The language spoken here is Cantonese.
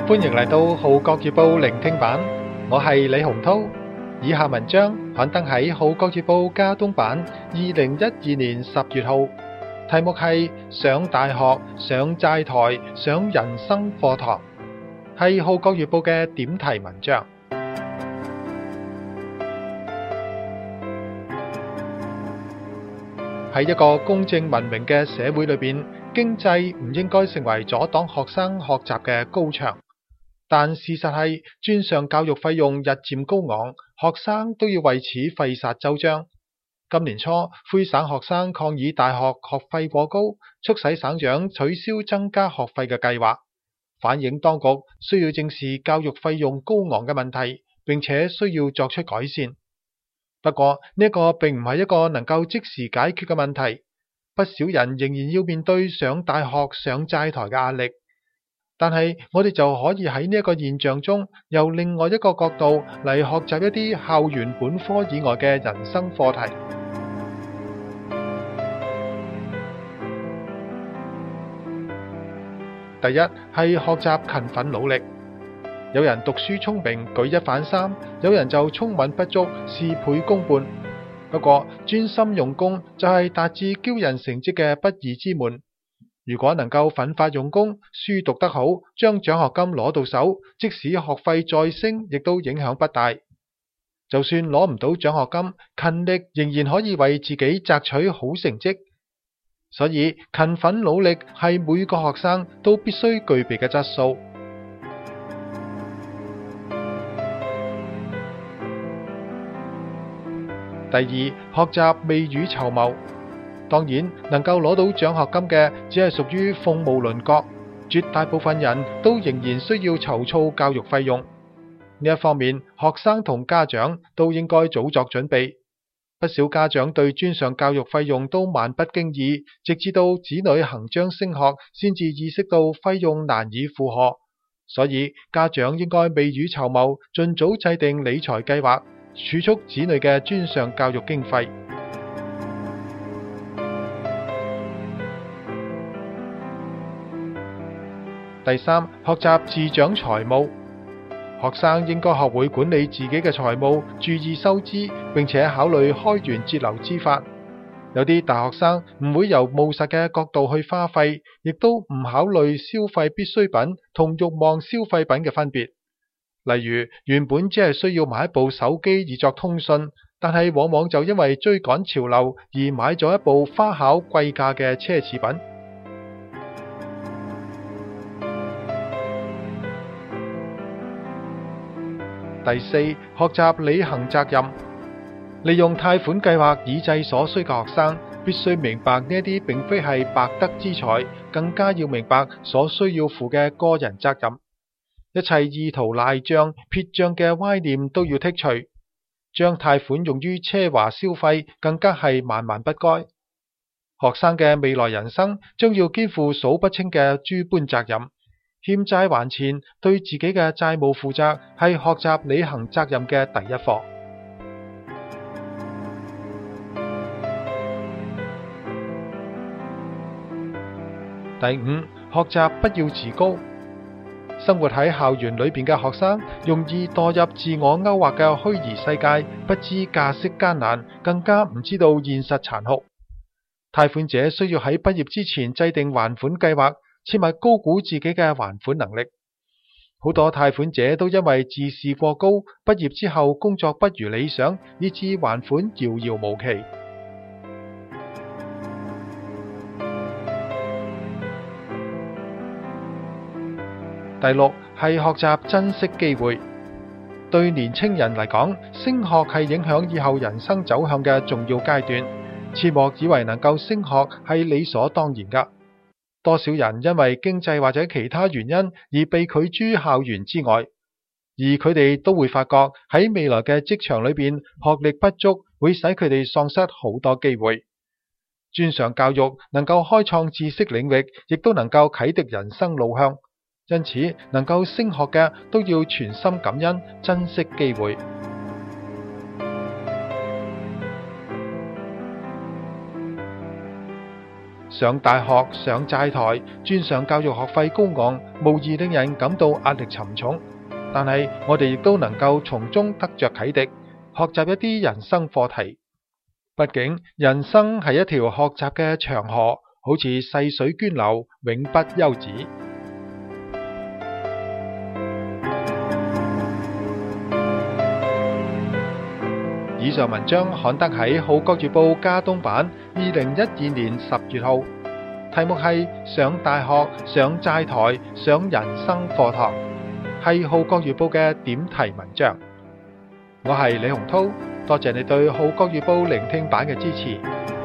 歡迎嚟到《號角月報》聆聽版，我係李洪濤。以下文章刊登喺《號角月報》加東版2012年10月號，題目係上大學、上債台、上人生課堂，係《號角月報》嘅點題文章。喺一個公正文明嘅社會裏邊，經濟唔應該成為阻擋學生學習嘅高牆。但事實係，專上教育費用日漸高昂，學生都要為此費煞周章。今年初，魁省學生抗議大學學費過高，促使省長取消增加學費嘅計劃，反映當局需要正視教育費用高昂嘅問題，並且需要作出改善。不過呢個並唔係一個能夠即時解決嘅問題，不少人仍然要面對上大學、上債台嘅壓力。但係我哋就可以喺呢一個現象中，由另外一個角度嚟學習一啲校園本科以外嘅人生課題。第一係學習勤奮努力。有人讀書聰明，舉一反三；有人就聰敏不足，事倍功半。不過專心用功就係達至驕人成績嘅不二之門。如果能夠奮發用功，書讀得好，將獎學金攞到手，即使學費再升，亦都影響不大。就算攞唔到獎學金，勤力仍然可以為自己摘取好成績。所以勤奮努力係每個學生都必須具備嘅質素。第二，學習未雨綢繆。當然，能夠攞到獎學金嘅只係屬於鳳毛麟角，絕大部分人都仍然需要籌措教育費用。呢一方面，學生同家長都應該早作準備。不少家長對專上教育費用都漫不經意，直至到子女行將升學，先至意識到費用難以負荷。所以家長應該未雨綢繆，盡早制定理財計劃，儲蓄子女嘅專上教育經費。第三，學習自掌財務。學生應該學會管理自己嘅財務，注意收支，並且考慮開源節流之法。有啲大學生唔會由務實嘅角度去花費，亦都唔考慮消費必需品同慾望消費品嘅分別。例如，原本只係需要買一部手機以作通訊，但係往往就因為追趕潮流而買咗一部花巧貴價嘅奢侈品。第四，學習履行責任。利用貸款計劃以濟所需嘅學生，必須明白呢啲並非係白得之財，更加要明白所需要負嘅個人責任。一切意圖賴賬、撇賬嘅歪念都要剔除，將貸款用於奢華消費，更加係萬萬不該。學生嘅未來人生將要肩負數不清嘅諸般責任。欠債還錢，對自己嘅債務負責，係學習履行責任嘅第一課。第五，學習不要自高。生活喺校園裏邊嘅學生，容易墮入自我勾畫嘅虛擬世界，不知架式艱難，更加唔知道現實殘酷。貸款者需要喺畢業之前制定還款計劃，切勿高估自己嘅還款能力。好多貸款者都因為自視過高，畢業之後工作不如理想，以致還款遙遙無期。第六係學習珍惜機會。對年青人嚟講，升學係影響以後人生走向嘅重要階段，切莫以為能夠升學係理所當然㗎。多少人因為經濟或者其他原因而被拒諸校園之外，而佢哋都會發覺喺未來嘅職場裏邊，學歷不足會使佢哋喪失好多機會。專上教育能夠開創知識領域，亦都能夠啟迪人生路向。因此，能夠升學嘅都要全心感恩，珍惜機會。 上大學、上債台，專上教育學費高昂，無疑令人感到壓力沉重。但係我哋亦都能夠從中得着啟迪，學習一啲人生課題。畢竟人生係一條學習嘅長河，好似細水涓流，永不休止。以上文章刊登喺《號角月報》加東版2012年10月號，題目係上大學、上債台、上人生課堂，係《號角月報》嘅點題文章。我係李洪濤，多謝你對《號角月報》聆聽版嘅支持。